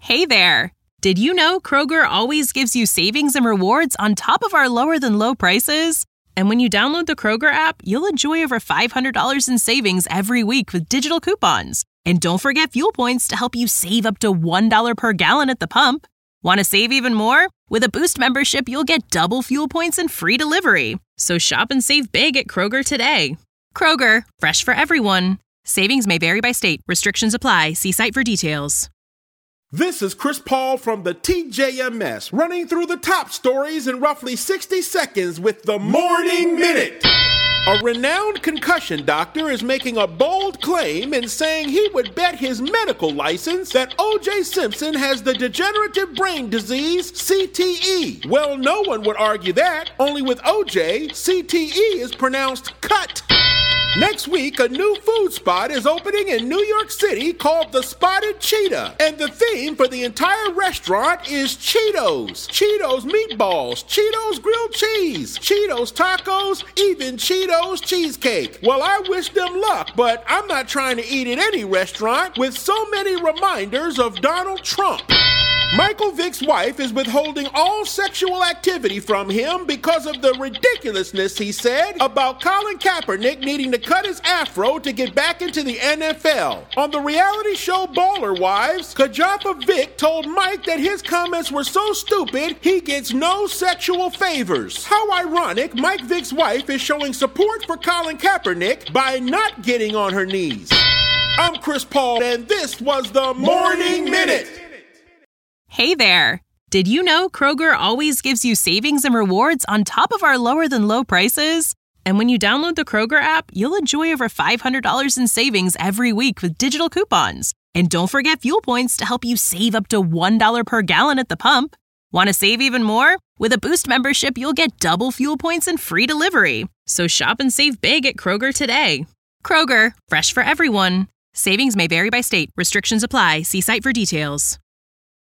Hey there! Did you know Kroger always gives you savings and rewards on top of our lower-than-low prices? And when you download the Kroger app, you'll enjoy over $500 in savings every week with digital coupons. And don't forget fuel points to help you save up to $1 per gallon at the pump. Want to save even more? With a Boost membership, you'll get double fuel points and free delivery. So shop and save big at Kroger today. Kroger, fresh for everyone. Savings may vary by state. Restrictions apply. See site for details. This is Chris Paul from the TJMS, running through the top stories in roughly 60 seconds with the Morning Minute. A renowned concussion doctor is making a bold claim in saying he would bet his medical license that O.J. Simpson has the degenerative brain disease CTE. Well, no one would argue that. Only with O.J., CTE is pronounced cut. Next week, a new food spot is opening in New York City called the Spotted Cheetah. And the theme for the entire restaurant is Cheetos. Cheetos meatballs, Cheetos grilled cheese, Cheetos tacos, even Cheetos cheesecake. Well, I wish them luck, but I'm not trying to eat at any restaurant with so many reminders of Donald Trump. Michael Vick's wife is withholding all sexual activity from him because of the ridiculousness he said about Colin Kaepernick needing to cut his afro to get back into the NFL. On the reality show Baller Wives, Kajafa Vick told Mike that his comments were so stupid he gets no sexual favors. How ironic, Mike Vick's wife is showing support for Colin Kaepernick by not getting on her knees. I'm Chris Paul, and this was the Morning Minute. Hey there! Did you know Kroger always gives you savings and rewards on top of our lower-than-low prices? And when you download the Kroger app, you'll enjoy over $500 in savings every week with digital coupons. And don't forget fuel points to help you save up to $1 per gallon at the pump. Want to save even more? With a Boost membership, you'll get double fuel points and free delivery. So shop and save big at Kroger today. Kroger, fresh for everyone. Savings may vary by state. Restrictions apply. See site for details.